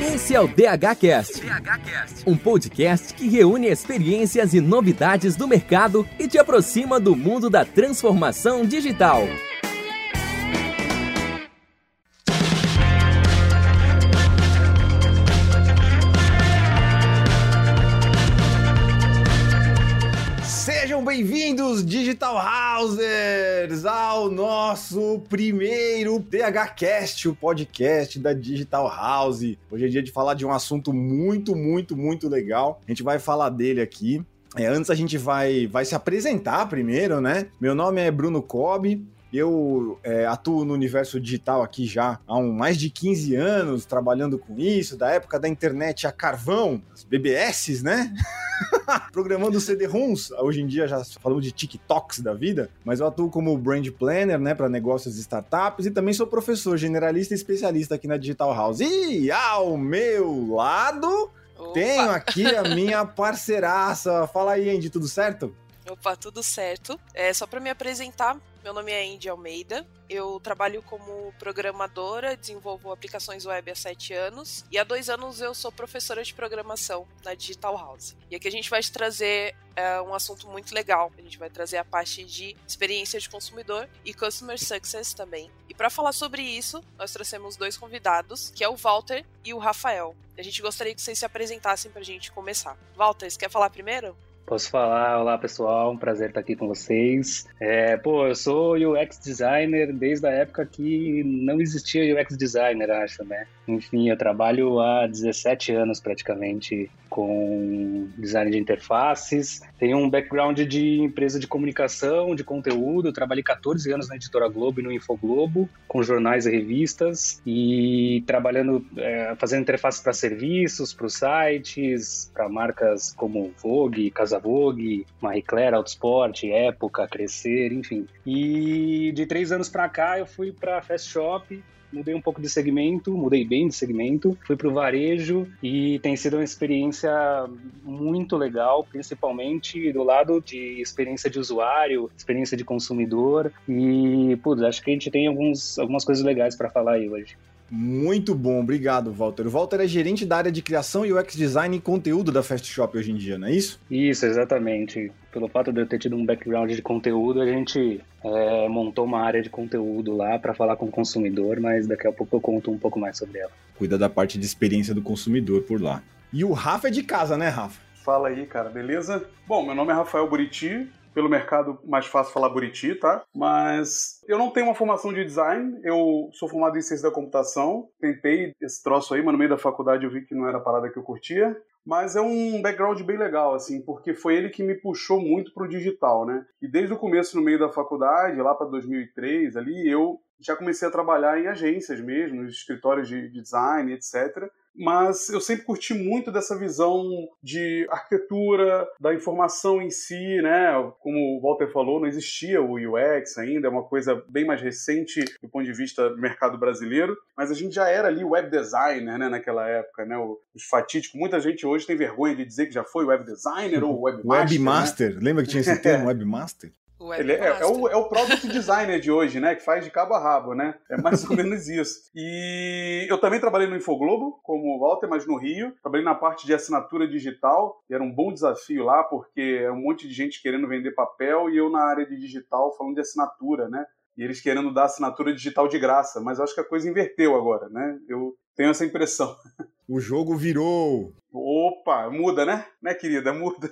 Esse é o DHCast, um podcast que reúne experiências e novidades do mercado e te aproxima do mundo da transformação digital. Sejam bem-vindos, Digital Housers, ao nosso primeiro DHCast, o podcast da Digital House. Hoje é dia de falar de um assunto muito legal. A gente vai falar dele aqui. Antes a gente vai se apresentar primeiro, né? Meu nome é Bruno Cobb. Eu atuo no universo digital aqui já há mais de 15 anos, trabalhando com isso, da época da internet a carvão, as BBS, né? Programando CD-ROMs, hoje em dia já falamos de TikToks da vida, mas eu atuo como Brand Planner, né, para negócios e startups, e também sou professor generalista e especialista aqui na Digital House. E ao meu lado, tenho aqui a minha parceiraça. Fala aí, Andy, tudo certo? Opa, tudo certo. Só para me apresentar, meu nome é Andy Almeida, eu trabalho como programadora, desenvolvo aplicações web há 7 anos e há 2 anos eu sou professora de programação na Digital House. E aqui a gente vai te trazer um assunto muito legal, a gente vai trazer a parte de experiência de consumidor e Customer Success também. E para falar sobre isso, nós trouxemos 2 convidados, que é o Walter e o Rafael. A gente gostaria que vocês se apresentassem para a gente começar. Walter, você quer falar primeiro? Posso falar? Olá pessoal, um prazer estar aqui com vocês. Eu sou UX Designer desde a época que não existia UX Designer, acho, né? Enfim, eu trabalho há 17 anos praticamente com design de interfaces. Tenho um background de empresa de comunicação, de conteúdo. Eu trabalhei 14 anos na Editora Globo e no Infoglobo, com jornais e revistas, e trabalhando, fazendo interfaces para serviços, para os sites, para marcas como Vogue, Casa Vogue, Marie Claire, Autosport, Época, Crescer, enfim. E de 3 anos para cá eu fui para Fast Shop, mudei um pouco de segmento, mudei bem de segmento, fui para o varejo e tem sido uma experiência muito legal, principalmente do lado de experiência de usuário, experiência de consumidor e, acho que a gente tem algumas coisas legais para falar aí hoje. Muito bom, obrigado, Walter. O Walter é gerente da área de criação e UX Design e conteúdo da Fast Shop hoje em dia, não é isso? Isso, exatamente. Pelo fato de eu ter tido um background de conteúdo, a gente montou uma área de conteúdo lá para falar com o consumidor, mas daqui a pouco eu conto um pouco mais sobre ela. Cuida da parte de experiência do consumidor por lá. E o Rafa é de casa, né, Rafa? Fala aí, cara, beleza? Bom, meu nome é Rafael Buriti. Pelo mercado, mais fácil falar Buriti, tá? Mas eu não tenho uma formação de design, eu sou formado em ciência da computação, tentei esse troço aí, mas no meio da faculdade eu vi que não era a parada que eu curtia. Mas é um background bem legal, assim, porque foi ele que me puxou muito pro digital, né? E desde o começo, no meio da faculdade, lá para 2003, ali, eu já comecei a trabalhar em agências mesmo, nos escritórios de design, etc., mas eu sempre curti muito dessa visão de arquitetura, da informação em si, né? Como o Walter falou, não existia o UX ainda, é uma coisa bem mais recente do ponto de vista do mercado brasileiro, mas a gente já era ali web designer, né, naquela época, né? Os fatídicos, muita gente hoje tem vergonha de dizer que já foi web designer ou webmaster. Webmaster, né? Lembra que tinha esse termo, webmaster? Ele é o product designer de hoje, né? Que faz de cabo a rabo, né? É mais ou menos isso. E eu também trabalhei no Infoglobo, como o Walter, mas no Rio. Trabalhei na parte de assinatura digital. E era um bom desafio lá, porque é um monte de gente querendo vender papel e eu na área de digital falando de assinatura, né? E eles querendo dar assinatura digital de graça. Mas eu acho que a coisa inverteu agora, né? Eu tenho essa impressão. O jogo virou. Opa, muda, né? Né, querida? Muda.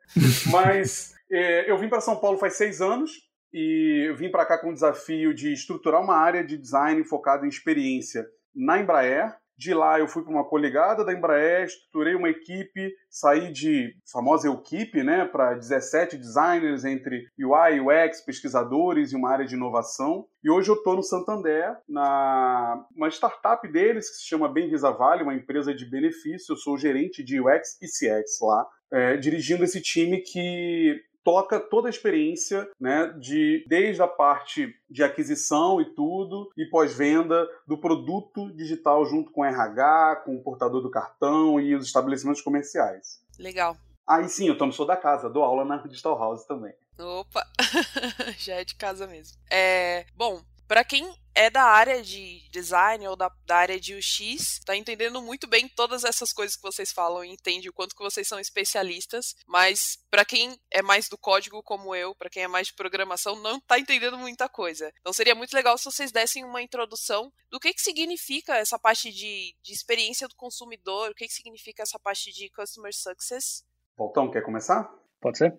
Mas eu vim para São Paulo faz 6 anos e eu vim para cá com o desafio de estruturar uma área de design focada em experiência na Embraer. De lá eu fui para uma coligada da Embraer, estruturei uma equipe, saí de famosa equipe, né, para 17 designers entre UI, UX, pesquisadores e uma área de inovação. E hoje eu estou no Santander, uma startup deles que se chama Bem Visa Vale, uma empresa de benefício. Eu sou o gerente de UX e CX lá, dirigindo esse time que toca toda a experiência, né, desde a parte de aquisição e tudo, e pós-venda do produto digital junto com o RH, com o portador do cartão e os estabelecimentos comerciais. Legal. Aí sim, eu também sou da casa, dou aula na Digital House também. Opa, já é de casa mesmo. Bom, para quem é da área de design ou da área de UX, tá entendendo muito bem todas essas coisas que vocês falam e entende o quanto que vocês são especialistas, mas para quem é mais do código como eu, para quem é mais de programação, não tá entendendo muita coisa. Então seria muito legal se vocês dessem uma introdução do que significa essa parte de experiência do consumidor, o que significa essa parte de Customer Success. Paultão, quer começar? Pode ser?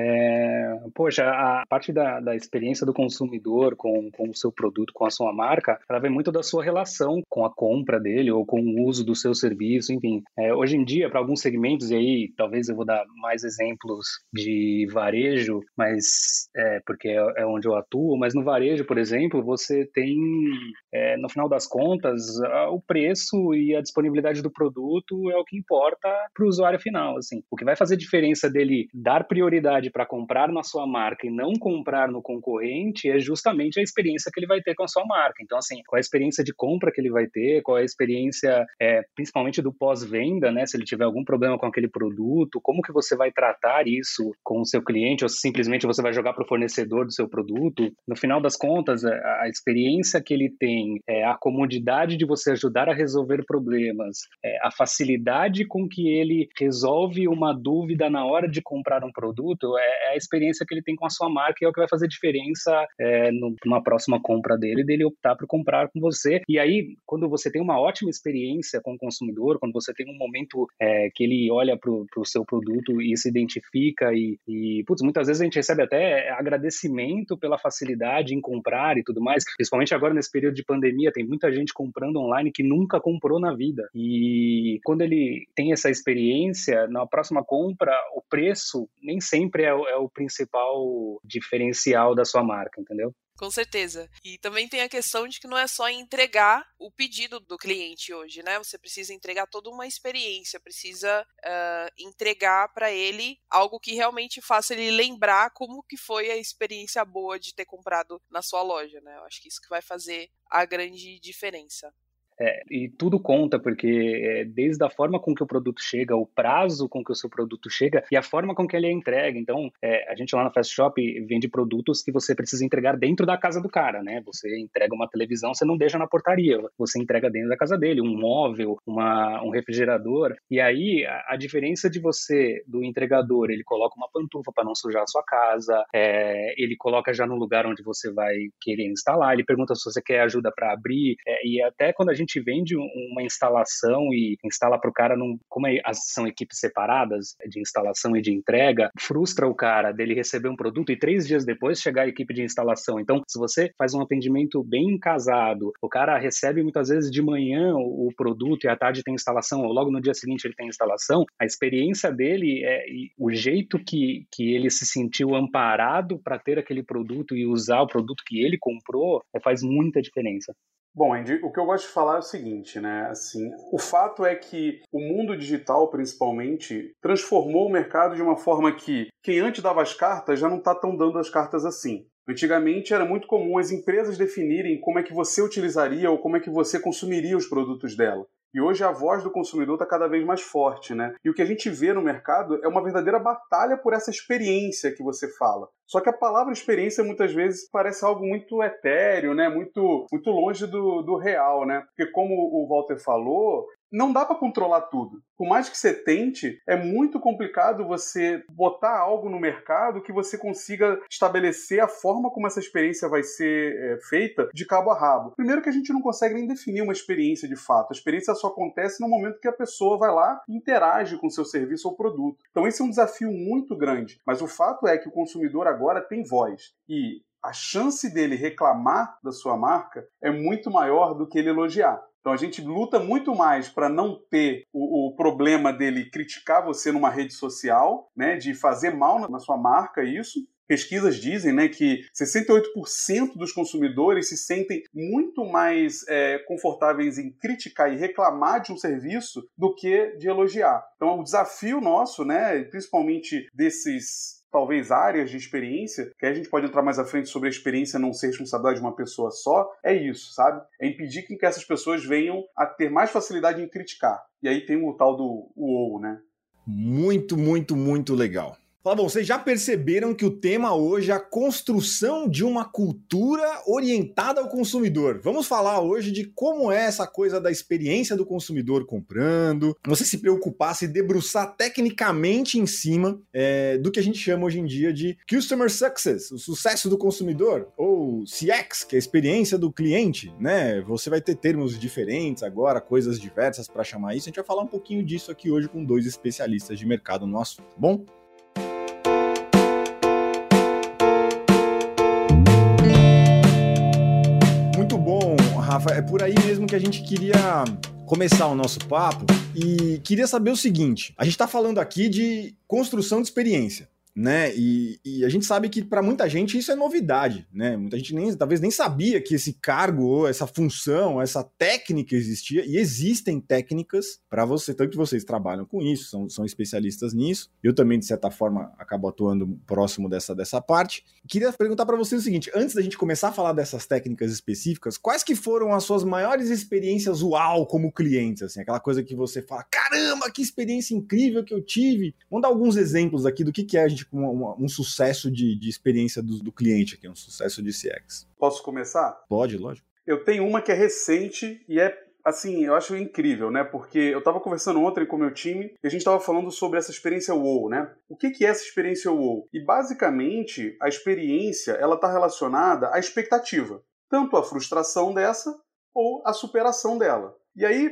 Poxa, a parte da experiência do consumidor com o seu produto, com a sua marca, ela vem muito da sua relação com a compra dele ou com o uso do seu serviço, enfim. Hoje em dia, para alguns segmentos, e aí talvez eu vou dar mais exemplos de varejo, mas porque é onde eu atuo, mas no varejo, por exemplo, você tem, no final das contas, o preço e a disponibilidade do produto é o que importa para o usuário final, assim. O que vai fazer diferença dele dar prioridade para comprar na sua marca e não comprar no concorrente é justamente a experiência que ele vai ter com a sua marca. Então, assim, qual é a experiência de compra que ele vai ter, qual é a experiência, principalmente do pós-venda, né? Se ele tiver algum problema com aquele produto, como que você vai tratar isso com o seu cliente ou simplesmente você vai jogar para o fornecedor do seu produto. No final das contas, a experiência que ele tem, a comodidade de você ajudar a resolver problemas, a facilidade com que ele resolve uma dúvida na hora de comprar um produto, é a experiência que ele tem com a sua marca e é o que vai fazer diferença numa próxima compra dele optar por comprar com você. E aí, quando você tem uma ótima experiência com o consumidor, quando você tem um momento que ele olha para o seu produto e se identifica muitas vezes a gente recebe até agradecimento pela facilidade em comprar e tudo mais, principalmente agora nesse período de pandemia, tem muita gente comprando online que nunca comprou na vida. E quando ele tem essa experiência, na próxima compra, o preço nem sempre é o principal diferencial da sua marca, entendeu? Com certeza. E também tem a questão de que não é só entregar o pedido do cliente hoje, né? Você precisa entregar toda uma experiência, precisa entregar para ele algo que realmente faça ele lembrar como que foi a experiência boa de ter comprado na sua loja, né? Eu acho que isso que vai fazer a grande diferença. E tudo conta, porque desde a forma com que o produto chega, o prazo com que o seu produto chega e a forma com que ele é entregue. Então, a gente lá na Fast Shop vende produtos que você precisa entregar dentro da casa do cara, né? Você entrega uma televisão, você não deixa na portaria, você entrega dentro da casa dele, um móvel, um refrigerador. E aí, a diferença do entregador, ele coloca uma pantufa para não sujar a sua casa, ele coloca já no lugar onde você vai querer instalar, ele pergunta se você quer ajuda para abrir, e até quando a gente vende uma instalação e instala para o cara, como são equipes separadas de instalação e de entrega, frustra o cara dele receber um produto e 3 dias depois chegar a equipe de instalação. Então, se você faz um atendimento bem casado, o cara recebe muitas vezes de manhã o produto e à tarde tem instalação, ou logo no dia seguinte ele tem instalação, a experiência dele o jeito que ele se sentiu amparado para ter aquele produto e usar o produto que ele comprou, faz muita diferença. Bom, Andy, o que eu gosto de falar é o seguinte, né? Assim, o fato é que o mundo digital, principalmente, transformou o mercado de uma forma que quem antes dava as cartas já não está tão dando as cartas assim. Antigamente era muito comum as empresas definirem como é que você utilizaria ou como é que você consumiria os produtos dela. E hoje a voz do consumidor está cada vez mais forte, né? E o que a gente vê no mercado é uma verdadeira batalha por essa experiência que você fala. Só que a palavra experiência muitas vezes parece algo muito etéreo, né? Muito longe do real, né? Porque como o Walter falou, não dá para controlar tudo. Por mais que você tente, é muito complicado você botar algo no mercado que você consiga estabelecer a forma como essa experiência vai ser feita de cabo a rabo. Primeiro que a gente não consegue nem definir uma experiência de fato. A experiência só acontece no momento que a pessoa vai lá e interage com o seu serviço ou produto. Então esse é um desafio muito grande. Mas o fato é que o consumidor agora tem voz. E a chance dele reclamar da sua marca é muito maior do que ele elogiar. Então a gente luta muito mais para não ter o problema dele criticar você numa rede social, né, de fazer mal na sua marca, isso. Pesquisas dizem, né, que 68% dos consumidores se sentem muito mais confortáveis em criticar e reclamar de um serviço do que de elogiar. Então o desafio nosso, né, principalmente desses talvez áreas de experiência, que a gente pode entrar mais à frente sobre a experiência não ser responsabilidade de uma pessoa só, é isso, sabe? É impedir que essas pessoas venham a ter mais facilidade em criticar. E aí tem o tal do UOU, né? Muito, muito, muito legal. Fala, bom, vocês já perceberam que o tema hoje é a construção de uma cultura orientada ao consumidor. Vamos falar hoje de como é essa coisa da experiência do consumidor comprando, você se preocupar, se debruçar tecnicamente em cima do que a gente chama hoje em dia de Customer Success, o sucesso do consumidor, ou CX, que é a experiência do cliente, né? Você vai ter termos diferentes agora, coisas diversas para chamar isso. A gente vai falar um pouquinho disso aqui hoje com 2 especialistas de mercado no assunto, bom? Muito bom, Rafa. É por aí mesmo que a gente queria começar o nosso papo e queria saber o seguinte. A gente está falando aqui de construção de experiência, né? E a gente sabe que para muita gente isso é novidade, né? Muita gente talvez nem sabia que esse cargo, essa função, essa técnica existia, e existem técnicas para você, tanto que vocês trabalham com isso, são especialistas nisso. Eu também, de certa forma, acabo atuando próximo dessa parte. Queria perguntar para vocês o seguinte, antes da gente começar a falar dessas técnicas específicas, quais que foram as suas maiores experiências uau como cliente, assim, aquela coisa que você fala, caramba, que experiência incrível que eu tive. Vamos dar alguns exemplos aqui do que é a gente um sucesso de experiência do cliente aqui, um sucesso de CX. Posso começar? Pode, lógico. Eu tenho uma que é recente e assim, eu acho incrível, né? Porque eu estava conversando ontem com o meu time e a gente estava falando sobre essa experiência WOW, né? O que é essa experiência WOW? E basicamente, a experiência, ela está relacionada à expectativa. Tanto a frustração dessa ou a superação dela. E aí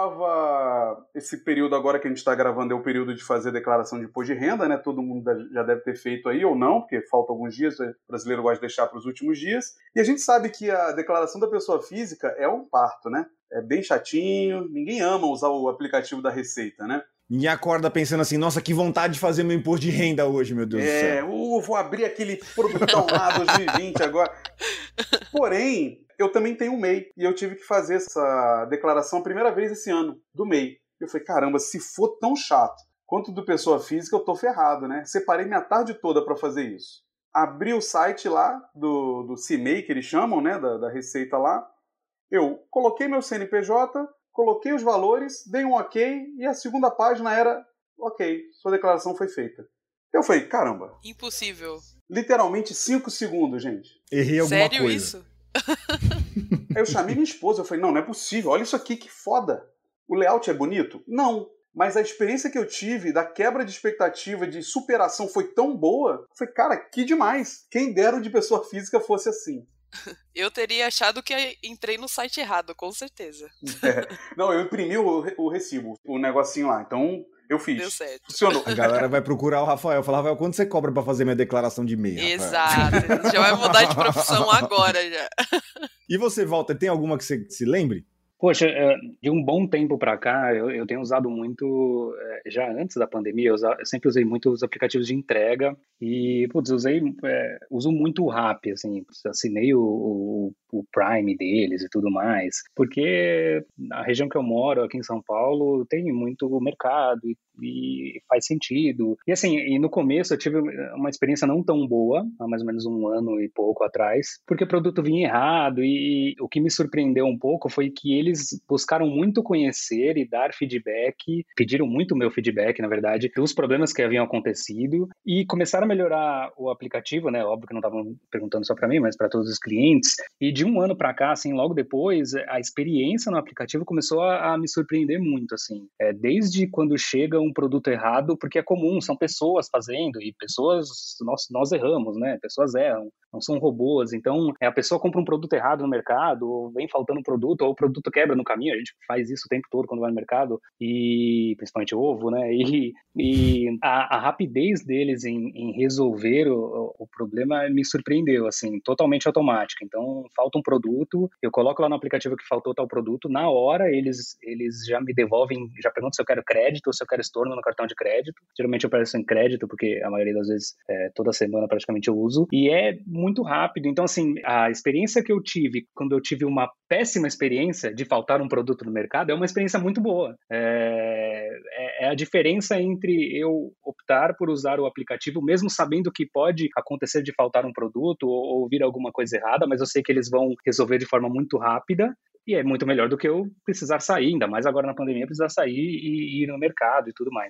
esse período agora que a gente está gravando é o período de fazer declaração de imposto de renda, né? Todo mundo já deve ter feito aí ou não, porque falta alguns dias, o brasileiro gosta de deixar para os últimos dias. E a gente sabe que a declaração da pessoa física é um parto, né? É bem chatinho, ninguém ama usar o aplicativo da Receita, né? Ninguém acorda pensando assim, nossa, que vontade de fazer meu imposto de renda hoje, meu Deus do céu. Vou abrir aquele produtão lá 2020 agora. Porém, eu também tenho um MEI e eu tive que fazer essa declaração a primeira vez esse ano, do MEI. Eu falei, caramba, se for tão chato quanto do pessoa física, eu tô ferrado, né? Separei minha tarde toda para fazer isso. Abri o site lá do CMEI, que eles chamam, né, da Receita lá. Eu coloquei meu CNPJ, coloquei os valores, dei um ok e a segunda página era ok, sua declaração foi feita. Eu falei, caramba. Impossível. Literalmente 5 segundos, gente. Errei alguma Sério coisa. Isso? Aí eu chamei minha esposa, eu falei, não é possível, olha isso aqui, que foda. O layout é bonito? Não. Mas a experiência que eu tive da quebra de expectativa, de superação foi tão boa, eu falei, cara, que demais. Quem dera de pessoa física fosse assim. Eu teria achado que entrei no site errado, com certeza. Não, eu imprimi o recibo, o negocinho lá, então eu fiz. Deu certo. Funcionou. A galera vai procurar o Rafael. Falar, Rafael, quanto você cobra pra fazer minha declaração de MEI, Rafael? Exato. Já vai mudar de profissão agora já. E você, Walter, tem alguma que você se lembre? Poxa, de um bom tempo para cá, eu tenho usado muito, já antes da pandemia, eu sempre usei muito os aplicativos de entrega e, uso muito o Rappi, assim, assinei o Prime deles e tudo mais, porque na região que eu moro, aqui em São Paulo, tem muito mercado e faz sentido. E assim, no começo eu tive uma experiência não tão boa, há mais ou menos um ano e pouco atrás, porque o produto vinha errado e o que me surpreendeu um pouco foi que eles buscaram muito conhecer e dar feedback, pediram muito meu feedback, na verdade, dos problemas que haviam acontecido e começaram a melhorar o aplicativo, né? Óbvio que não estavam perguntando só para mim, mas para todos os clientes. E de um ano para cá, assim, logo depois, a experiência no aplicativo começou a me surpreender muito, assim. Desde quando chega um produto errado, porque é comum, são pessoas fazendo e pessoas, nós erramos, né? Pessoas erram, não são robôs. Então, a pessoa compra um produto errado no mercado, ou vem faltando um produto, ou o produto quebra no caminho, a gente faz isso o tempo todo quando vai no mercado, e principalmente ovo, né? E a rapidez deles em resolver o problema me surpreendeu, assim, totalmente automática. Então, falta um produto, eu coloco lá no aplicativo que faltou tal produto, na hora eles já me devolvem, já perguntam se eu quero crédito ou se eu quero estorno no cartão de crédito. Geralmente eu peço em crédito, porque a maioria das vezes, toda semana praticamente eu uso, e é muito rápido. Então, assim, a experiência que eu tive quando eu tive uma péssima experiência de faltar um produto no mercado é uma experiência muito boa. É a diferença entre eu optar por usar o aplicativo, mesmo sabendo que pode acontecer de faltar um produto ou vir alguma coisa errada, mas eu sei que eles vão resolver de forma muito rápida. E é muito melhor do que eu precisar sair, ainda mais agora na pandemia, precisar sair e ir no mercado e tudo mais.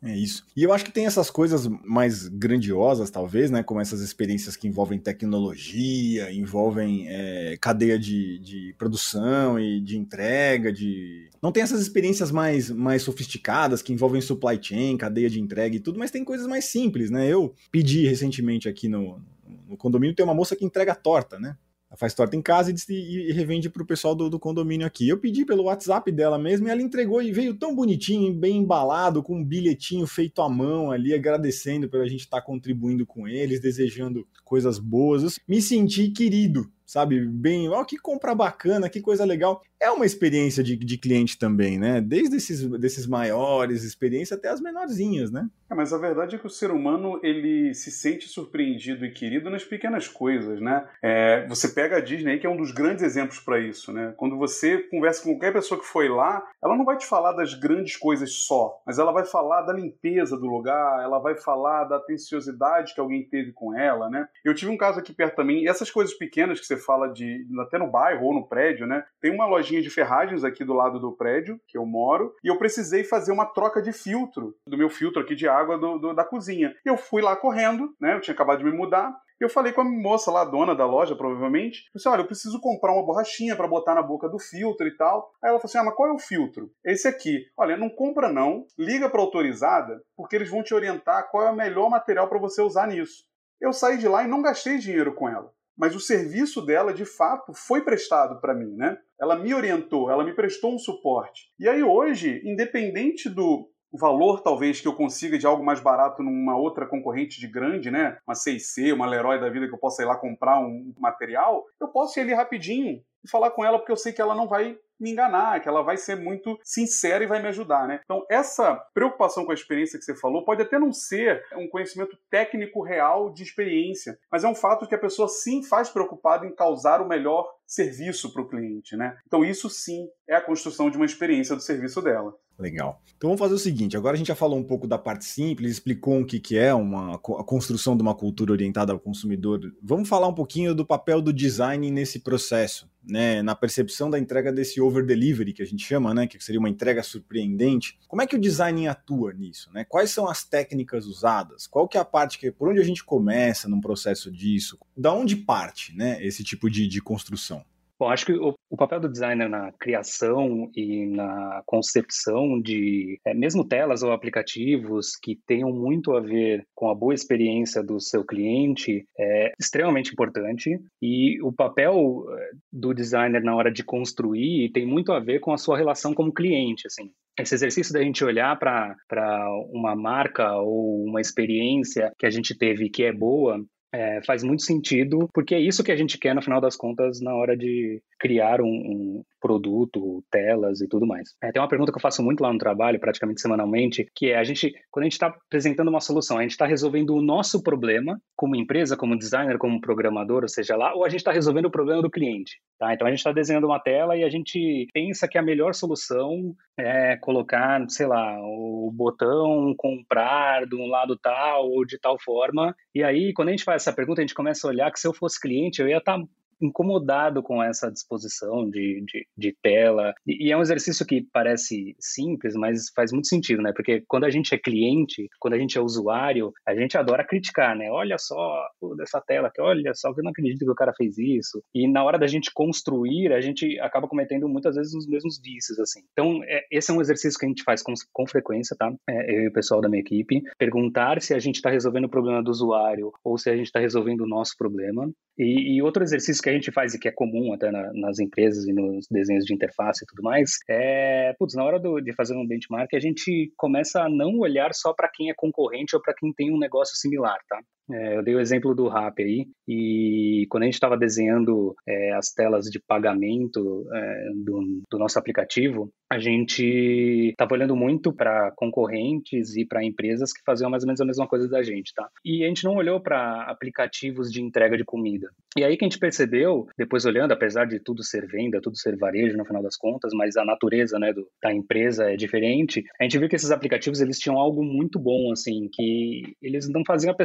É isso. E eu acho que tem essas coisas mais grandiosas, talvez, né? Como essas experiências que envolvem tecnologia, envolvem cadeia de produção e de entrega, Não tem essas experiências mais sofisticadas que envolvem supply chain, cadeia de entrega e tudo, mas tem coisas mais simples, né? Eu pedi recentemente aqui no condomínio, tem uma moça que entrega torta, né? Ela faz torta em casa e revende pro pessoal do condomínio aqui. Eu pedi pelo WhatsApp dela mesmo e ela entregou e veio tão bonitinho, bem embalado, com um bilhetinho feito à mão ali, agradecendo pela gente estar contribuindo com eles, desejando coisas boas. Eu me senti querido, sabe? Bem, que compra bacana, que coisa legal. É uma experiência de cliente também, né? Desde desses maiores experiências até as menorzinhas, né? Mas a verdade é que o ser humano, ele se sente surpreendido e querido nas pequenas coisas, né? Você pega a Disney, que é um dos grandes exemplos para isso, né? Quando você conversa com qualquer pessoa que foi lá, ela não vai te falar das grandes coisas só, mas ela vai falar da limpeza do lugar, ela vai falar da atenciosidade que alguém teve com ela, né? Eu tive um caso aqui perto também, e essas coisas pequenas que você fala até no bairro ou no prédio, né? Tem uma lojinha de ferragens aqui do lado do prédio, que eu moro, e eu precisei fazer uma troca de filtro, do meu filtro aqui de água da cozinha. Eu fui lá correndo, né? Eu tinha acabado de me mudar, e eu falei com a moça lá, a dona da loja, provavelmente, eu disse, olha, eu preciso comprar uma borrachinha para botar na boca do filtro e tal. Aí ela falou assim, mas qual é o filtro? Esse aqui. Olha, não compra não, liga para a autorizada, porque eles vão te orientar qual é o melhor material para você usar nisso. Eu saí de lá e não gastei dinheiro com ela. Mas o serviço dela, de fato, foi prestado para mim, né? Ela me orientou, ela me prestou um suporte. E aí hoje, independente do valor, talvez, que eu consiga de algo mais barato numa outra concorrente de grande, né? Uma 6C, uma Leroy da vida, que eu possa ir lá comprar um material, eu posso ir ali rapidinho e falar com ela, porque eu sei que ela não vai me enganar, que ela vai ser muito sincera e vai me ajudar, né? Então, essa preocupação com a experiência que você falou pode até não ser um conhecimento técnico real de experiência, mas é um fato que a pessoa sim faz preocupada em causar o melhor serviço para o cliente, né? Então, isso sim é a construção de uma experiência do serviço dela. Legal. Então vamos fazer o seguinte, agora a gente já falou um pouco da parte simples, explicou o que é a construção de uma cultura orientada ao consumidor. Vamos falar um pouquinho do papel do design nesse processo, né? Na percepção da entrega desse over-delivery, que a gente chama, né? Que seria uma entrega surpreendente. Como é que o design atua nisso, né? Quais são as técnicas usadas? Qual que é a parte por onde a gente começa num processo disso? Da onde parte, né, esse tipo de construção? Bom, acho que o papel do designer na criação e na concepção de mesmo telas ou aplicativos que tenham muito a ver com a boa experiência do seu cliente é extremamente importante, e o papel do designer na hora de construir tem muito a ver com a sua relação como cliente, assim. Esse exercício da gente olhar para uma marca ou uma experiência que a gente teve que é boa, faz muito sentido, porque é isso que a gente quer, no final das contas, na hora de criar um produto, telas e tudo mais. Tem uma pergunta que eu faço muito lá no trabalho, praticamente semanalmente, que é quando a gente está apresentando uma solução, a gente está resolvendo o nosso problema como empresa, como designer, como programador, ou seja lá, ou a gente está resolvendo o problema do cliente, tá? Então a gente está desenhando uma tela e a gente pensa que a melhor solução é colocar, sei lá, o botão comprar de um lado tal ou de tal forma, e aí quando a gente faz essa pergunta, a gente começa a olhar que se eu fosse cliente, eu ia estar incomodado com essa disposição de tela, e é um exercício que parece simples, mas faz muito sentido, né? Porque quando a gente é cliente, quando a gente é usuário, a gente adora criticar, né? Olha só essa tela aqui, olha só, eu não acredito que o cara fez isso. E na hora da gente construir, a gente acaba cometendo muitas vezes os mesmos vícios, assim. Então, esse é um exercício que a gente faz com frequência, tá? Eu e o pessoal da minha equipe, perguntar se a gente está resolvendo o problema do usuário ou se a gente está resolvendo o nosso problema. E outro exercício que a gente faz e que é comum até nas empresas e nos desenhos de interface e tudo mais, na hora de fazer um benchmark, a gente começa a não olhar só para quem é concorrente ou para quem tem um negócio similar, tá? Eu dei o exemplo do Rappi aí, e quando a gente estava desenhando as telas de pagamento do nosso aplicativo, a gente estava olhando muito para concorrentes e para empresas que faziam mais ou menos a mesma coisa da gente, tá? E a gente não olhou para aplicativos de entrega de comida. E aí que a gente percebeu, depois olhando, apesar de tudo ser venda, tudo ser varejo no final das contas, mas a natureza, né, da empresa é diferente, a gente viu que esses aplicativos, eles tinham algo muito bom, assim, que eles não faziam a pessoa perder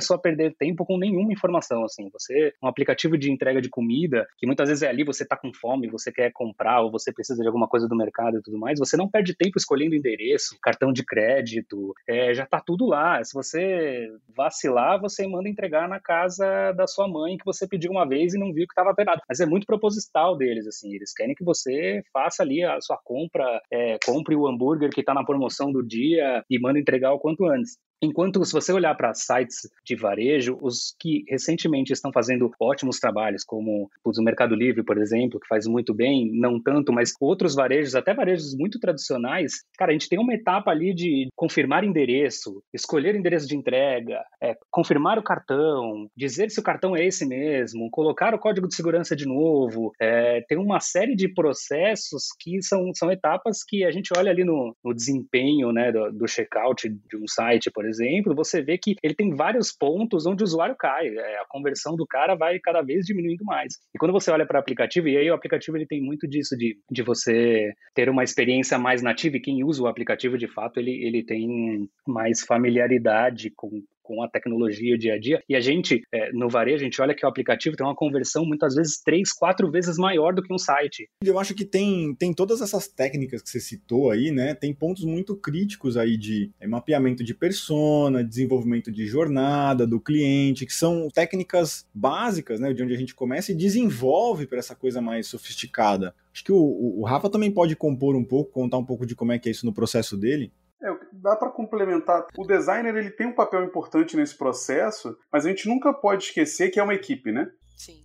perder tempo com nenhuma informação, assim. Um aplicativo de entrega de comida, que muitas vezes é ali, você tá com fome, você quer comprar, ou você precisa de alguma coisa do mercado e tudo mais, você não perde tempo escolhendo endereço, cartão de crédito, já tá tudo lá. Se você vacilar, você manda entregar na casa da sua mãe, que você pediu uma vez e não viu que estava errado. Mas é muito proposital deles, assim, eles querem que você faça ali a sua compra, compre o hambúrguer que tá na promoção do dia e manda entregar o quanto antes. Enquanto, se você olhar para sites de varejo, os que recentemente estão fazendo ótimos trabalhos, como o Mercado Livre, por exemplo, que faz muito bem, não tanto, mas outros varejos, até varejos muito tradicionais, cara, a gente tem uma etapa ali de confirmar endereço, escolher endereço de entrega, confirmar o cartão, dizer se o cartão é esse mesmo, colocar o código de segurança de novo, tem uma série de processos que são etapas que a gente olha ali no desempenho, né, do checkout de um site, por exemplo, você vê que ele tem vários pontos onde o usuário cai, a conversão do cara vai cada vez diminuindo mais. E quando você olha para o aplicativo, e aí o aplicativo ele tem muito disso de você ter uma experiência mais nativa, e quem usa o aplicativo, de fato, ele tem mais familiaridade com a tecnologia dia a dia, e a gente, no varejo, a gente olha que o aplicativo tem uma conversão muitas vezes 3, 4 vezes maior do que um site. Eu acho que tem todas essas técnicas que você citou aí, né? Tem pontos muito críticos aí de mapeamento de persona, desenvolvimento de jornada do cliente, que são técnicas básicas, né? De onde a gente começa e desenvolve para essa coisa mais sofisticada. Acho que o Rafa também pode compor um pouco, contar um pouco de como é que é isso no processo dele. Dá para complementar. O designer ele tem um papel importante nesse processo, mas a gente nunca pode esquecer que é uma equipe, né? Sim.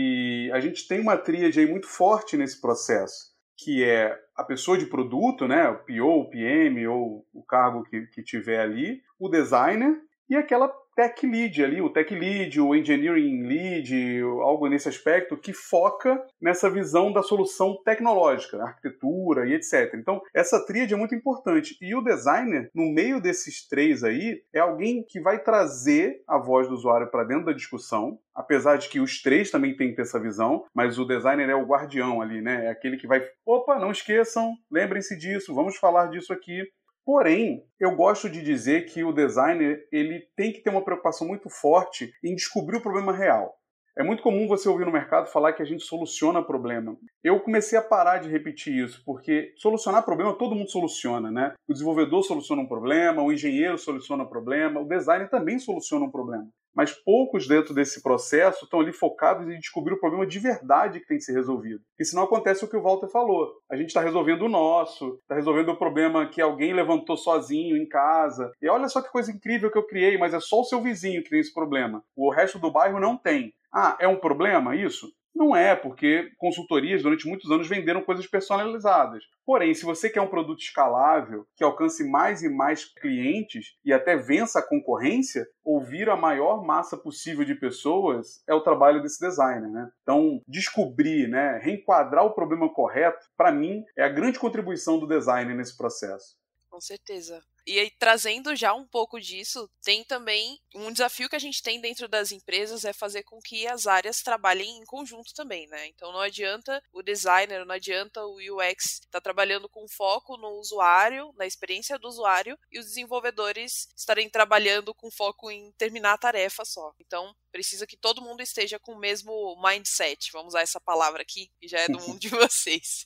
E a gente tem uma tríade aí muito forte nesse processo, que é a pessoa de produto, né? O PO, o PM ou o cargo que tiver ali, o designer e aquela tech lead ali, o tech lead, o engineering lead, algo nesse aspecto que foca nessa visão da solução tecnológica, arquitetura e etc. Então, essa tríade é muito importante. E o designer, no meio desses três aí, é alguém que vai trazer a voz do usuário para dentro da discussão, apesar de que os três também têm que ter essa visão, mas o designer é o guardião ali, né? É aquele que vai, opa, não esqueçam, lembrem-se disso, vamos falar disso aqui. Porém, eu gosto de dizer que o designer ele tem que ter uma preocupação muito forte em descobrir o problema real. É muito comum você ouvir no mercado falar que a gente soluciona problema. Eu comecei a parar de repetir isso, porque solucionar problema todo mundo soluciona, né? O desenvolvedor soluciona um problema, o engenheiro soluciona um problema, o designer também soluciona um problema. Mas poucos dentro desse processo estão ali focados em descobrir o problema de verdade que tem que ser resolvido. E senão acontece o que o Walter falou. A gente está resolvendo o nosso, está resolvendo o problema que alguém levantou sozinho em casa. E olha só que coisa incrível que eu criei, mas é só o seu vizinho que tem esse problema. O resto do bairro não tem. Ah, é um problema isso? Não é, porque consultorias durante muitos anos venderam coisas personalizadas. Porém, se você quer um produto escalável, que alcance mais e mais clientes e até vença a concorrência, ouvir a maior massa possível de pessoas é o trabalho desse designer, né? Então, descobrir, né, reenquadrar o problema correto, para mim, é a grande contribuição do designer nesse processo. Com certeza. E aí, trazendo já um pouco disso, tem também um desafio que a gente tem dentro das empresas é fazer com que as áreas trabalhem em conjunto também, né? Então não adianta o designer, não adianta o UX estar trabalhando com foco no usuário, na experiência do usuário, e os desenvolvedores estarem trabalhando com foco em terminar a tarefa só. Então, precisa que todo mundo esteja com o mesmo mindset. Vamos usar essa palavra aqui, que já é do mundo de vocês.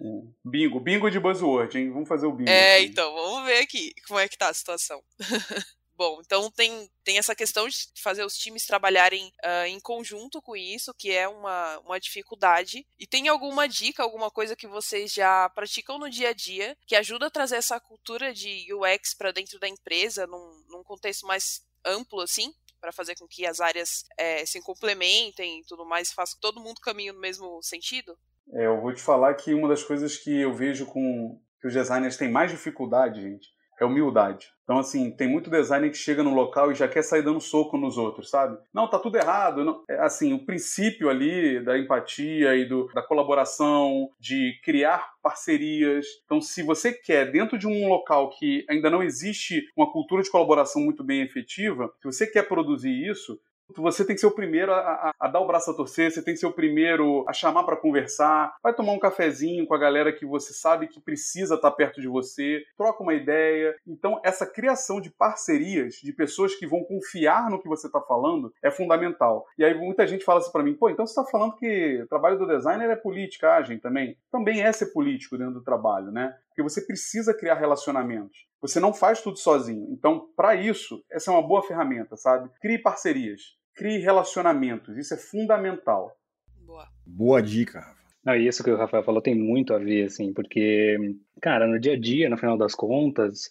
Bingo de buzzword, hein? Vamos fazer o bingo. Aqui. Então, vamos ver aqui como é que tá a situação. Bom, então tem essa questão de fazer os times trabalharem em conjunto com isso, que é uma dificuldade. E tem alguma dica, alguma coisa que vocês já praticam no dia a dia, que ajuda a trazer essa cultura de UX para dentro da empresa, num contexto mais amplo, assim? Para fazer com que as áreas se complementem e tudo mais, faça que todo mundo caminhe no mesmo sentido? Eu vou te falar que uma das coisas que eu vejo que os designers têm mais dificuldade, gente, é humildade. Então, assim, tem muito designer que chega no local e já quer sair dando soco nos outros, sabe? Não, tá tudo errado. Não. Assim, o princípio ali da empatia e da colaboração, de criar parcerias. Então, se você quer, dentro de um local que ainda não existe uma cultura de colaboração muito bem efetiva, se você quer produzir isso, Você tem que ser o primeiro a dar o braço a torcer, você tem que ser o primeiro a chamar para conversar, vai tomar um cafezinho com a galera que você sabe que precisa estar perto de você, troca uma ideia. Então, essa criação de parcerias, de pessoas que vão confiar no que você está falando, é fundamental. E aí muita gente fala assim para mim, pô, então você está falando que o trabalho do designer é politicagem também? Também é ser político dentro do trabalho, né? Porque você precisa criar relacionamentos. Você não faz tudo sozinho. Então, para isso, essa é uma boa ferramenta, sabe? Crie parcerias, crie relacionamentos. Isso é fundamental. Boa dica, Rafa. Não, e isso que o Rafael falou tem muito a ver, assim, porque, cara, no dia a dia, no final das contas,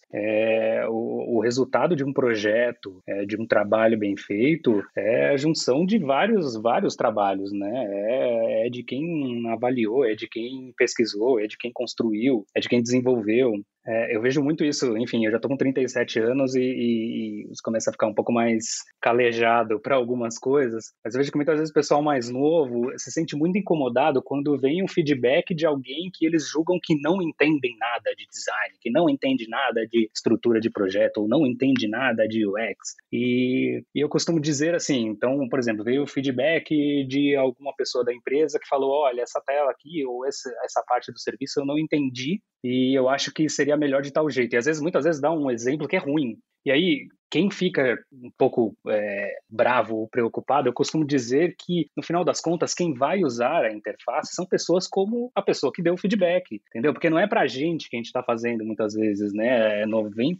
o resultado de um projeto, de um trabalho bem feito, é a junção de vários trabalhos, né? É de quem avaliou, é de quem pesquisou, é de quem construiu, é de quem desenvolveu. Eu vejo muito isso, enfim, eu já tô com 37 anos e isso começa a ficar um pouco mais calejado para algumas coisas, mas eu vejo que muitas vezes o pessoal mais novo se sente muito incomodado quando vem um feedback de alguém que eles julgam que não entendem nada de design, que não entende nada de estrutura de projeto, ou não entende nada de UX. E eu costumo dizer assim, então, por exemplo, veio o feedback de alguma pessoa da empresa que falou, olha, essa tela aqui, ou essa parte do serviço eu não entendi, e eu acho que seria melhor de tal jeito. E muitas vezes dá um exemplo que é ruim. E aí, quem fica um pouco bravo ou preocupado, eu costumo dizer que, no final das contas, quem vai usar a interface são pessoas como a pessoa que deu o feedback, entendeu? Porque não é pra gente que a gente está fazendo muitas vezes, né? 90%,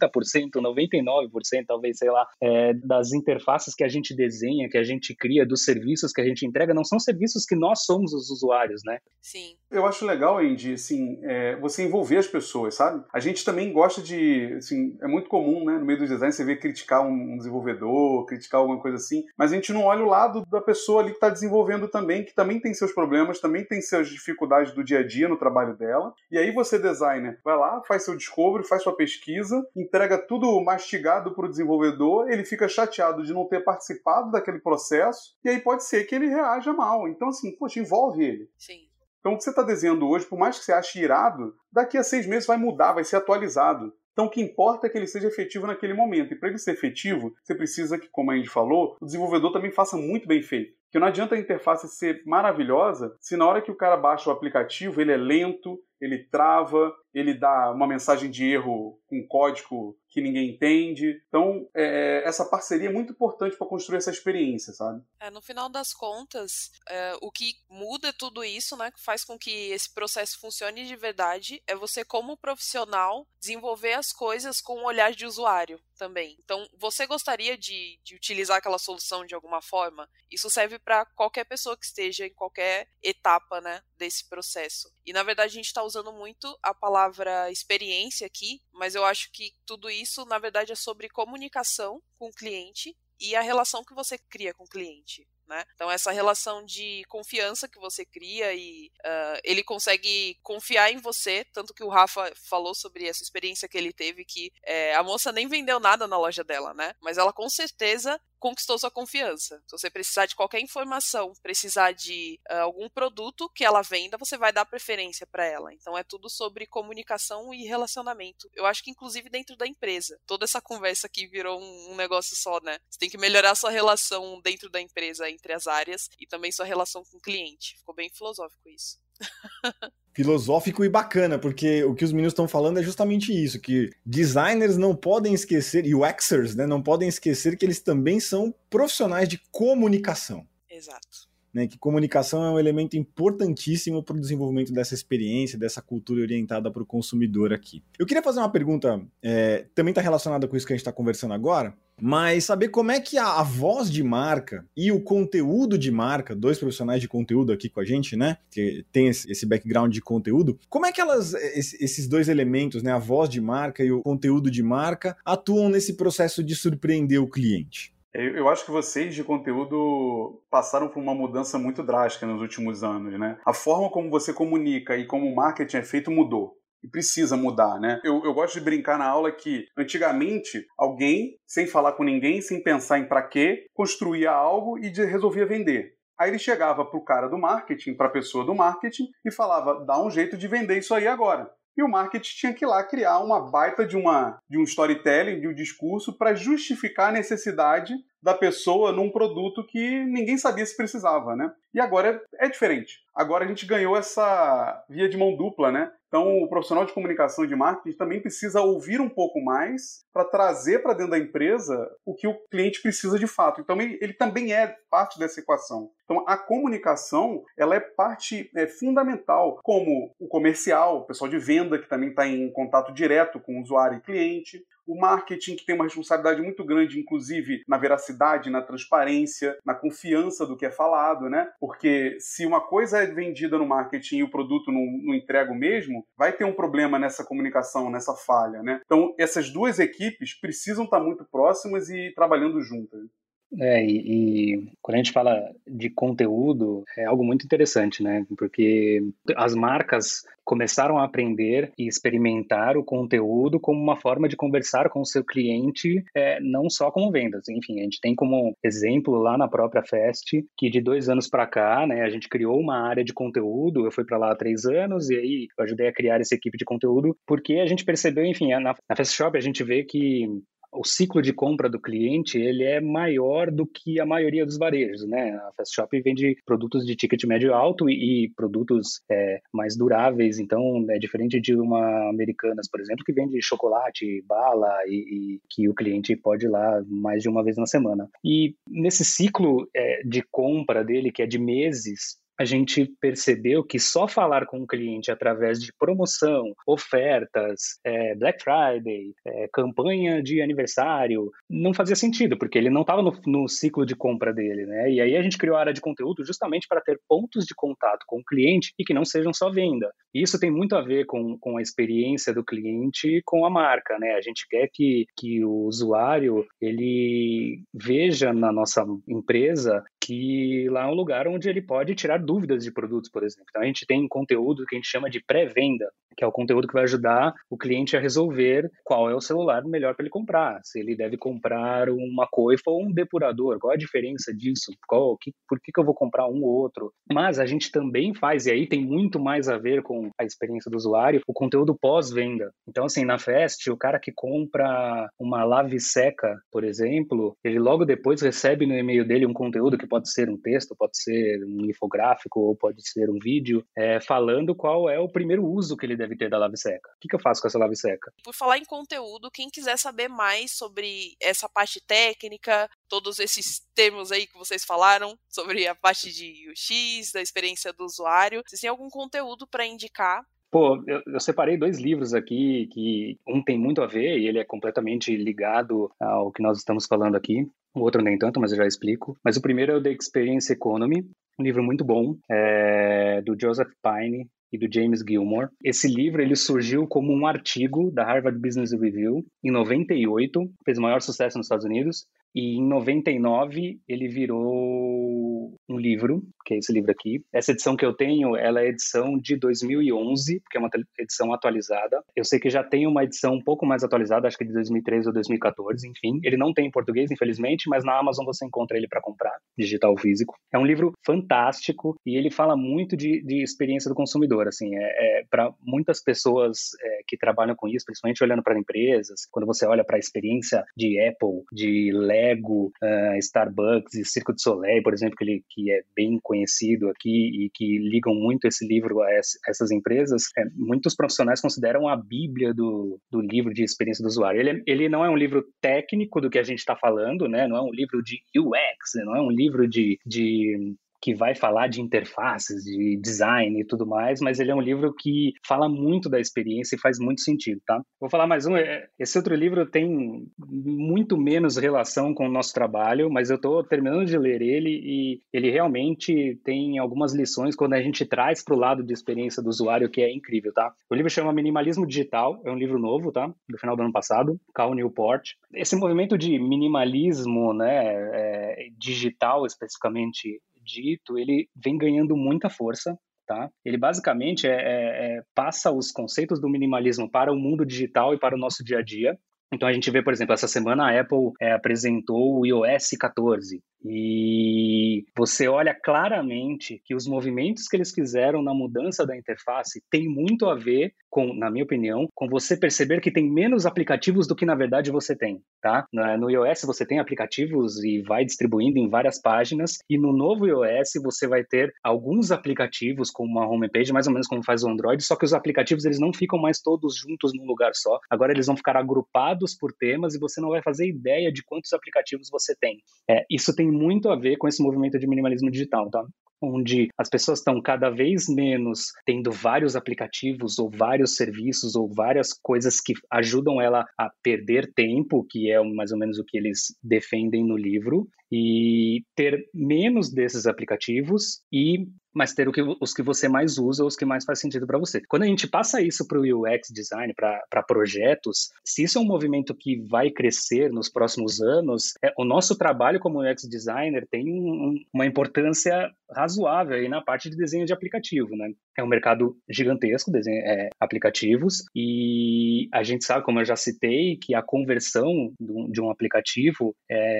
99%, talvez, sei lá, das interfaces que a gente desenha, que a gente cria, dos serviços que a gente entrega, não são serviços que nós somos os usuários, né? Sim. Eu acho legal, Andy, assim, você envolver as pessoas, sabe? A gente também gosta de, assim, é muito comum, né, no meio do design, você vê criticar um desenvolvedor, criticar alguma coisa assim, mas a gente não olha o lado da pessoa ali que está desenvolvendo também, que também tem seus problemas, também tem suas dificuldades do dia a dia no trabalho dela. E aí você, designer, vai lá, faz seu discovery, faz sua pesquisa, entrega tudo mastigado para o desenvolvedor, ele fica chateado de não ter participado daquele processo, e aí pode ser que ele reaja mal. Então, assim, poxa, envolve ele. Sim. Então, o que você está desenhando hoje, por mais que você ache irado, daqui a 6 meses vai mudar, vai ser atualizado. Então, o que importa é que ele seja efetivo naquele momento. E para ele ser efetivo, você precisa que, como a gente falou, o desenvolvedor também faça muito bem feito. Porque não adianta a interface ser maravilhosa se na hora que o cara baixa o aplicativo, ele é lento, ele trava, ele dá uma mensagem de erro com código que ninguém entende. Então, essa parceria é muito importante para construir essa experiência, sabe? No final das contas, o que muda tudo isso, né, que faz com que esse processo funcione de verdade, é você, como profissional, desenvolver as coisas com um olhar de usuário também. Então, você gostaria de utilizar aquela solução de alguma forma? Isso serve para qualquer pessoa que esteja em qualquer etapa, né, desse processo. E, na verdade, a gente está usando muito a palavra experiência aqui, mas eu acho que tudo isso, na verdade, é sobre comunicação com o cliente e a relação que você cria com o cliente, né? Então, essa relação de confiança que você cria e ele consegue confiar em você, tanto que o Rafa falou sobre essa experiência que ele teve, que a moça nem vendeu nada na loja dela, né? Mas ela com certeza conquistou sua confiança. Se você precisar de qualquer informação, precisar de algum produto que ela venda, você vai dar preferência para ela. Então é tudo sobre comunicação e relacionamento. Eu acho que inclusive dentro da empresa. Toda essa conversa aqui virou um negócio só, né? Você tem que melhorar sua relação dentro da empresa, entre as áreas, e também sua relação com o cliente. Ficou bem filosófico isso. Filosófico e bacana, porque o que os meninos estão falando é justamente isso, que designers não podem esquecer, e UXers, né, não podem esquecer que eles também são profissionais de comunicação. Exato. Né, que comunicação é um elemento importantíssimo para o desenvolvimento dessa experiência, dessa cultura orientada para o consumidor aqui. Eu queria fazer uma pergunta, também está relacionada com isso que a gente está conversando agora, mas saber como é que a voz de marca e o conteúdo de marca, dois profissionais de conteúdo aqui com a gente, né, que tem esse background de conteúdo, como é que esses dois elementos, né, a voz de marca e o conteúdo de marca, atuam nesse processo de surpreender o cliente? Eu acho que vocês de conteúdo passaram por uma mudança muito drástica nos últimos anos, né? A forma como você comunica e como o marketing é feito mudou. E precisa mudar, né? Eu gosto de brincar na aula que, antigamente, alguém, sem falar com ninguém, sem pensar em pra quê, construía algo e resolvia vender. Aí ele chegava pro cara do marketing, pra pessoa do marketing, e falava, dá um jeito de vender isso aí agora. E o marketing tinha que ir lá criar uma baita de um storytelling, de um discurso, para justificar a necessidade da pessoa num produto que ninguém sabia se precisava, né? E agora é diferente. Agora a gente ganhou essa via de mão dupla, né? Então, o profissional de comunicação e de marketing também precisa ouvir um pouco mais para trazer para dentro da empresa o que o cliente precisa de fato. Então, ele também é parte dessa equação. Então, a comunicação, ela é parte fundamental, como o comercial, o pessoal de venda, que também está em contato direto com o usuário e cliente, o marketing, que tem uma responsabilidade muito grande, inclusive na veracidade, na transparência, na confiança do que é falado, né? Porque se uma coisa é vendida no marketing e o produto não entrega o mesmo, vai ter um problema nessa comunicação, nessa falha, né? Então, essas duas equipes precisam estar muito próximas e trabalhando juntas. E quando a gente fala de conteúdo, é algo muito interessante, né? Porque as marcas começaram a aprender e experimentar o conteúdo como uma forma de conversar com o seu cliente, não só como vendas. Enfim, a gente tem como exemplo lá na própria Fest, que de 2 anos para cá, né, a gente criou uma área de conteúdo, eu fui para lá há 3 anos, e aí eu ajudei a criar essa equipe de conteúdo, porque a gente percebeu, enfim, na Fast Shop a gente vê que o ciclo de compra do cliente, ele é maior do que a maioria dos varejos, né? A Fast Shop vende produtos de ticket médio alto e produtos mais duráveis, então é diferente de uma Americanas, por exemplo, que vende chocolate, bala e que o cliente pode ir lá mais de uma vez na semana. E nesse ciclo de compra dele, que é de meses, a gente percebeu que só falar com o cliente através de promoção, ofertas, Black Friday, campanha de aniversário, não fazia sentido, porque ele não estava no ciclo de compra dele, né? E aí a gente criou a área de conteúdo justamente para ter pontos de contato com o cliente e que não sejam só venda. E isso tem muito a ver com a experiência do cliente com a marca, né? A gente quer que o usuário, ele veja na nossa empresa que lá é um lugar onde ele pode tirar dúvidas de produtos, por exemplo. Então, a gente tem conteúdo que a gente chama de pré-venda, que é o conteúdo que vai ajudar o cliente a resolver qual é o celular melhor para ele comprar, se ele deve comprar uma coifa ou um depurador, qual a diferença disso, por que eu vou comprar um ou outro. Mas a gente também faz, e aí tem muito mais a ver com a experiência do usuário, o conteúdo pós-venda. Então, assim, na Fest, o cara que compra uma lave-seca, por exemplo, ele logo depois recebe no e-mail dele um conteúdo que pode ser um texto, pode ser um infográfico ou pode ser um vídeo, falando qual é o primeiro uso que ele deve ter da lave seca. O que eu faço com essa lave seca? Por falar em conteúdo, quem quiser saber mais sobre essa parte técnica, todos esses termos aí que vocês falaram, sobre a parte de UX, da experiência do usuário, vocês têm algum conteúdo para indicar? Pô, eu separei 2 livros aqui, que um tem muito a ver e ele é completamente ligado ao que nós estamos falando aqui. O outro nem tanto, mas eu já explico. Mas o primeiro é o The Experience Economy, um livro muito bom, do Joseph Pine e do James Gilmore. Esse livro ele surgiu como um artigo da Harvard Business Review em 98, fez o maior sucesso nos Estados Unidos, e em 99 ele virou um livro, que é esse livro aqui. Essa edição que eu tenho, ela é edição de 2011, porque é uma edição atualizada. Eu sei que já tem uma edição um pouco mais atualizada, acho que de 2013 ou 2014, enfim. Ele não tem em português, infelizmente, mas na Amazon você encontra ele para comprar, digital físico. É um livro fantástico e ele fala muito de experiência do consumidor, assim. Para muitas pessoas que trabalham com isso, principalmente olhando para empresas, quando você olha para a experiência de Apple, de Lego, Starbucks e Cirque du Soleil, por exemplo, que é bem conhecido aqui e que ligam muito esse livro a essas empresas, muitos profissionais consideram a bíblia do livro de experiência do usuário. Ele não é um livro técnico do que a gente está falando, né? Não é um livro de UX, não é um livro que vai falar de interfaces, de design e tudo mais, mas ele é um livro que fala muito da experiência e faz muito sentido, tá? Vou falar mais um. Esse outro livro tem muito menos relação com o nosso trabalho, mas eu estou terminando de ler ele e ele realmente tem algumas lições quando a gente traz para o lado de experiência do usuário, que é incrível, tá? O livro chama Minimalismo Digital, é um livro novo, tá? Do final do ano passado, Cal Newport. Esse movimento de minimalismo, né, digital especificamente dito, ele vem ganhando muita força, tá? Ele basicamente passa os conceitos do minimalismo para o mundo digital e para o nosso dia a dia. Então a gente vê, por exemplo, essa semana a Apple apresentou o iOS 14, E você olha claramente que os movimentos que eles fizeram na mudança da interface tem muito a ver com, na minha opinião, com você perceber que tem menos aplicativos do que na verdade você tem, tá? No iOS você tem aplicativos e vai distribuindo em várias páginas, e no novo iOS você vai ter alguns aplicativos com uma homepage, mais ou menos como faz o Android, só que os aplicativos eles não ficam mais todos juntos num lugar só. Agora eles vão ficar agrupados por temas e você não vai fazer ideia de quantos aplicativos você tem. Isso tem muito a ver com esse movimento de minimalismo digital, tá? Onde as pessoas estão cada vez menos tendo vários aplicativos ou vários serviços ou várias coisas que ajudam ela a perder tempo, que é mais ou menos o que eles defendem no livro, e ter menos desses aplicativos mas ter os que você mais usa, os que mais faz sentido para você. Quando a gente passa isso para o UX design, para projetos, se isso é um movimento que vai crescer nos próximos anos, o nosso trabalho como UX designer tem uma importância razoável aí na parte de desenho de aplicativo, né? É um mercado gigantesco, aplicativos, e a gente sabe, como eu já citei, que a conversão de um aplicativo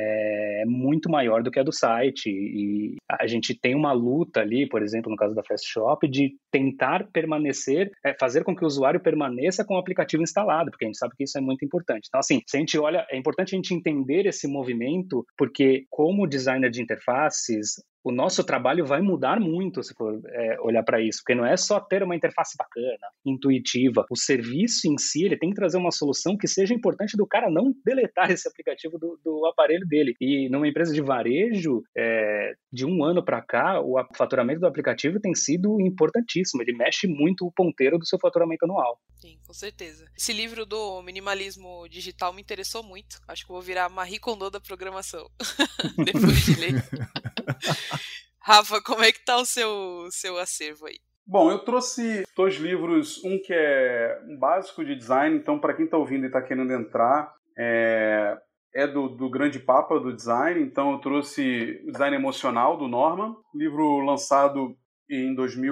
é muito maior do que a do site, e a gente tem uma luta ali, por exemplo, no caso da Fast Shop, de tentar permanecer, fazer com que o usuário permaneça com o aplicativo instalado, porque a gente sabe que isso é muito importante. Então, assim, se a gente olha, é importante a gente entender esse movimento, porque como designer de interfaces, o nosso trabalho vai mudar muito se for olhar para isso, porque não é só ter uma interface bacana, intuitiva. O serviço em si, ele tem que trazer uma solução que seja importante do cara não deletar esse aplicativo do aparelho dele. E numa empresa de varejo, de um ano para cá, o faturamento do aplicativo tem sido importantíssimo. Ele mexe muito o ponteiro do seu faturamento anual. Sim, com certeza. Esse livro do minimalismo digital me interessou muito. Acho que vou virar Marie Kondo da programação depois de ler. Rafa, como é que tá o seu acervo aí? Bom, eu trouxe 2 livros, um que é um básico de design, então para quem está ouvindo e está querendo entrar, do grande papa do design, então eu trouxe o Design Emocional, do Norman, livro lançado em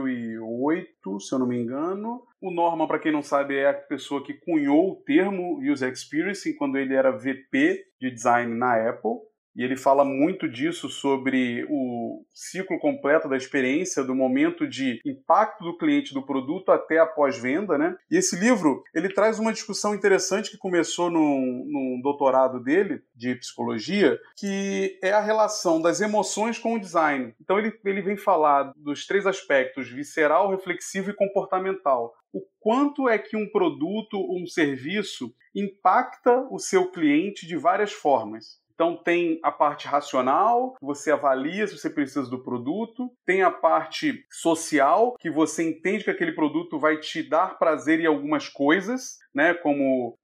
2008, se eu não me engano. O Norman, para quem não sabe, é a pessoa que cunhou o termo User Experience quando ele era VP de design na Apple. E ele fala muito disso, sobre o ciclo completo da experiência, do momento de impacto do cliente do produto até a pós-venda, né? E esse livro, ele traz uma discussão interessante que começou num doutorado dele, de psicologia, que é a relação das emoções com o design. Então ele vem falar dos 3 aspectos: visceral, reflexivo e comportamental. O quanto é que um produto ou um serviço impacta o seu cliente de várias formas. Então tem a parte racional, que você avalia se você precisa do produto. Tem a parte social, que você entende que aquele produto vai te dar prazer em algumas coisas, né, como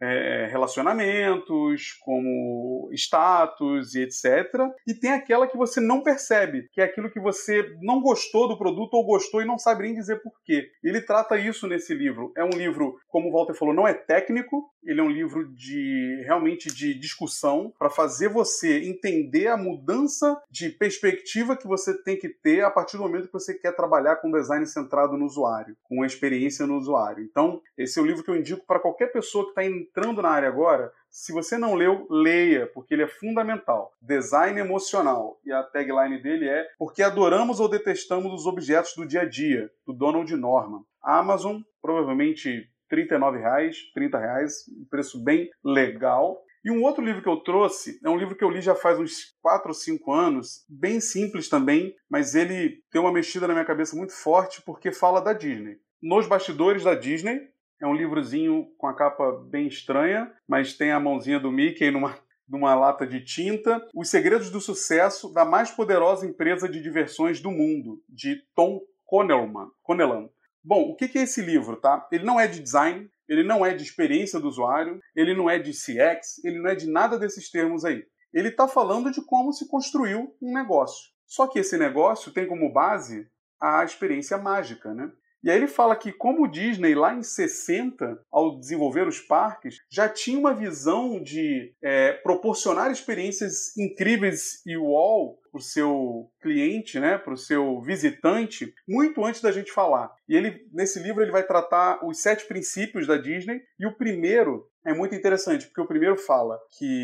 relacionamentos, como status e etc. E tem aquela que você não percebe, que é aquilo que você não gostou do produto ou gostou e não sabe nem dizer por quê. Ele trata isso nesse livro. É um livro, como o Walter falou, não é técnico, ele é um livro realmente de discussão, para fazer você entender a mudança de perspectiva que você tem que ter a partir do momento que você quer trabalhar com design centrado no usuário, com a experiência no usuário. Então, esse é o livro que eu indico para qualquer pessoa que está entrando na área agora. Se você não leu, leia, porque ele é fundamental. Design emocional. E a tagline dele é: porque adoramos ou detestamos os objetos do dia a dia, do Donald Norman. A Amazon, provavelmente R$39, R$30, um preço bem legal. E um outro livro que eu trouxe é um livro que eu li já faz uns 4 ou 5 anos, bem simples também, mas ele tem uma mexida na minha cabeça muito forte, porque fala da Disney. Nos Bastidores da Disney. É um livrozinho com a capa bem estranha, mas tem a mãozinha do Mickey numa lata de tinta. Os Segredos do Sucesso da mais poderosa empresa de diversões do mundo, de Tom Connellan. Bom, o que é esse livro, tá? Ele não é de design, ele não é de experiência do usuário, ele não é de CX, ele não é de nada desses termos aí. Ele está falando de como se construiu um negócio. Só que esse negócio tem como base a experiência mágica, né? E aí ele fala que, como o Disney, lá em 60, ao desenvolver os parques, já tinha uma visão de proporcionar experiências incríveis e uau para o seu cliente, né, para o seu visitante, muito antes da gente falar. E nesse livro ele vai tratar os 7 princípios da Disney, e o primeiro é muito interessante, porque o primeiro fala que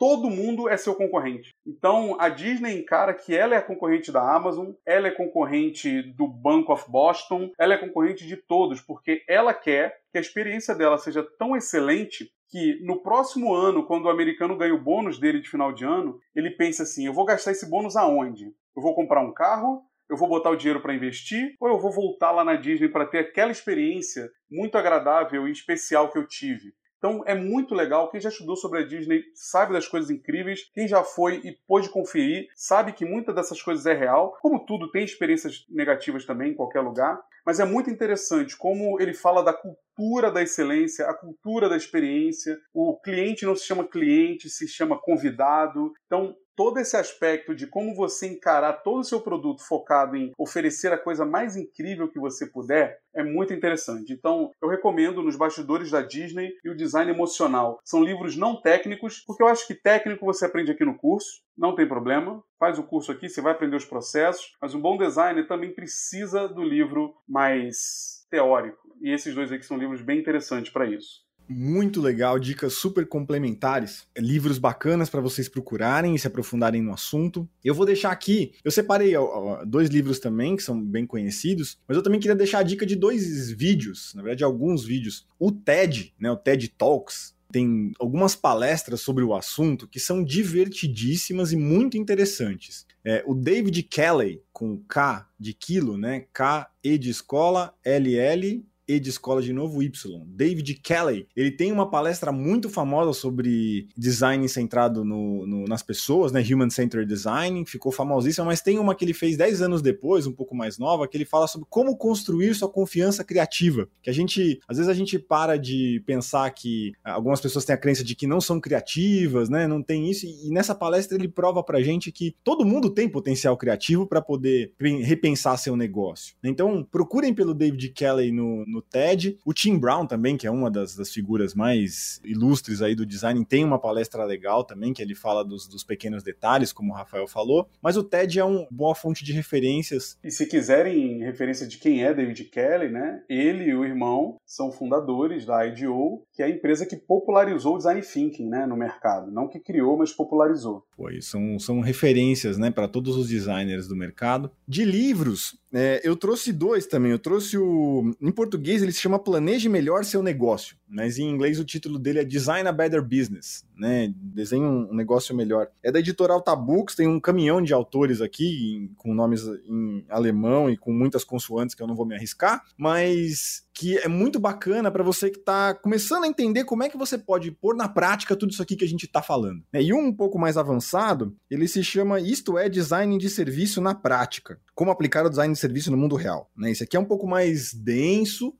todo mundo é seu concorrente. Então, a Disney encara que ela é a concorrente da Amazon, ela é concorrente do Bank of Boston, ela é concorrente de todos, porque ela quer que a experiência dela seja tão excelente que no próximo ano, quando o americano ganha o bônus dele de final de ano, ele pensa assim, eu vou gastar esse bônus aonde? Eu vou comprar um carro? Eu vou botar o dinheiro para investir? Ou eu vou voltar lá na Disney para ter aquela experiência muito agradável e especial que eu tive? Então é muito legal, quem já estudou sobre a Disney sabe das coisas incríveis, quem já foi e pôde conferir sabe que muita dessas coisas é real, como tudo tem experiências negativas também em qualquer lugar, mas é muito interessante como ele fala da cultura da excelência, a cultura da experiência, o cliente não se chama cliente, se chama convidado, então todo esse aspecto de como você encarar todo o seu produto focado em oferecer a coisa mais incrível que você puder é muito interessante. Então, eu recomendo Nos Bastidores da Disney e o Design Emocional. São livros não técnicos, porque eu acho que técnico você aprende aqui no curso, não tem problema. Faz o curso aqui, você vai aprender os processos, mas um bom designer também precisa do livro mais teórico. E esses dois aqui são livros bem interessantes para isso. Muito legal, dicas super complementares, livros bacanas para vocês procurarem e se aprofundarem no assunto. Eu vou deixar aqui, eu separei 2 livros também, que são bem conhecidos, mas eu também queria deixar a dica de 2 vídeos, na verdade alguns vídeos. O TED, né, o TED Talks, tem algumas palestras sobre o assunto que são divertidíssimas e muito interessantes. O David Kelley, com K de quilo, né, K-E de escola, L-L... E de escola de novo, Y. David Kelley, ele tem uma palestra muito famosa sobre design centrado nas pessoas, né? Human-Centered Design, ficou famosíssima, mas tem uma que ele fez 10 anos depois, um pouco mais nova, que ele fala sobre como construir sua confiança criativa. Que às vezes a gente para de pensar que algumas pessoas têm a crença de que não são criativas, né? Não tem isso, e nessa palestra ele prova pra gente que todo mundo tem potencial criativo para poder repensar seu negócio. Então, procurem pelo David Kelley no TED. O Tim Brown também, que é uma das figuras mais ilustres aí do design, tem uma palestra legal também, que ele fala dos pequenos detalhes, como o Rafael falou, mas o TED é uma boa fonte de referências. E se quiserem referência de quem é David Kelley, né, ele e o irmão são fundadores da IDEO, que é a empresa que popularizou o Design Thinking, né, no mercado. Não que criou, mas popularizou. São referências, né, para todos os designers do mercado. De livros, eu trouxe 2 também. Eu trouxe em português ele se chama Planeje Melhor Seu Negócio, mas em inglês o título dele é Design a Better Business, né? Desenhe um negócio melhor. É da editora Alta Books, tem um caminhão de autores aqui com nomes em alemão e com muitas consoantes que eu não vou me arriscar, mas que é muito bacana para você que está começando a entender como é que você pode pôr na prática tudo isso aqui que a gente está falando. E um pouco mais avançado, ele se chama Isto é Design de Serviço na Prática. Como aplicar o design de serviço no mundo real. Esse aqui é um pouco mais denso,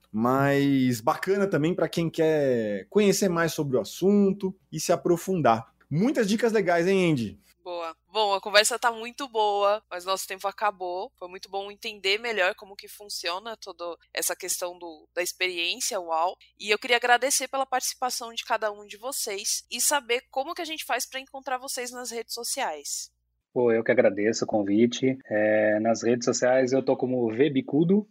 mas bacana também para quem quer conhecer mais sobre o assunto e se aprofundar. Muitas dicas legais, hein, Andy? Boa. Bom, a conversa tá muito boa, mas nosso tempo acabou. Foi muito bom entender melhor como que funciona toda essa questão da experiência UAU. E eu queria agradecer pela participação de cada um de vocês e saber como que a gente faz para encontrar vocês nas redes sociais. Pô, eu que agradeço o convite. Nas redes sociais eu tô como vbicudo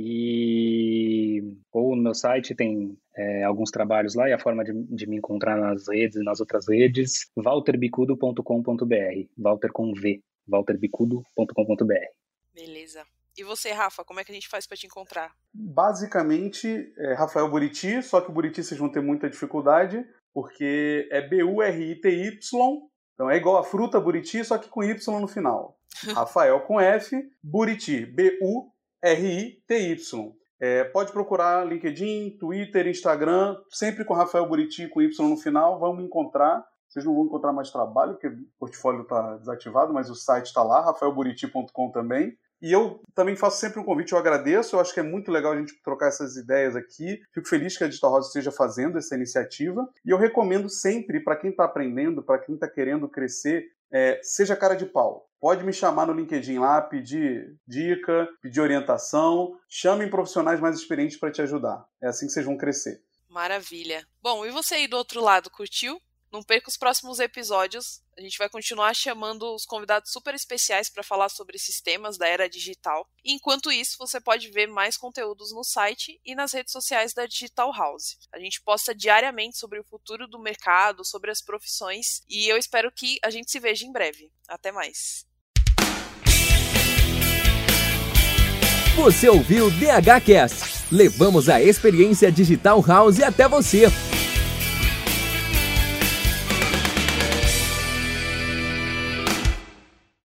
ou no meu site tem alguns trabalhos lá e a forma de me encontrar nas redes e nas outras redes, walterbicudo.com.br, Walter com V, walterbicudo.com.br. Beleza. E você, Rafa, como é que a gente faz para te encontrar? Basicamente, Rafael Buriti, só que o Buriti vocês vão ter muita dificuldade, porque é B-U-R-I-T-Y, então é igual a fruta Buriti, só que com Y no final. Rafael com F, Buriti, B-U-R-I-T-Y. Pode procurar LinkedIn, Twitter, Instagram, sempre com Rafael Buriti com Y no final, vão me encontrar. Vocês não vão encontrar mais trabalho, porque o portfólio está desativado, mas o site está lá, rafaelburiti.com também. E eu também faço sempre um convite, eu agradeço, eu acho que é muito legal a gente trocar essas ideias aqui. Fico feliz que a Digital House esteja fazendo essa iniciativa. E eu recomendo sempre, para quem está aprendendo, para quem está querendo crescer, seja cara de pau. Pode me chamar no LinkedIn lá, pedir dica, pedir orientação. Chamem profissionais mais experientes para te ajudar. É assim que vocês vão crescer. Maravilha. Bom, e você aí do outro lado, curtiu? Não perca os próximos episódios. A gente vai continuar chamando os convidados super especiais para falar sobre esses temas da era digital. E enquanto isso, você pode ver mais conteúdos no site e nas redes sociais da Digital House. A gente posta diariamente sobre o futuro do mercado, sobre as profissões, e eu espero que a gente se veja em breve. Até mais! Você ouviu o DHCast. Levamos a experiência Digital House até você.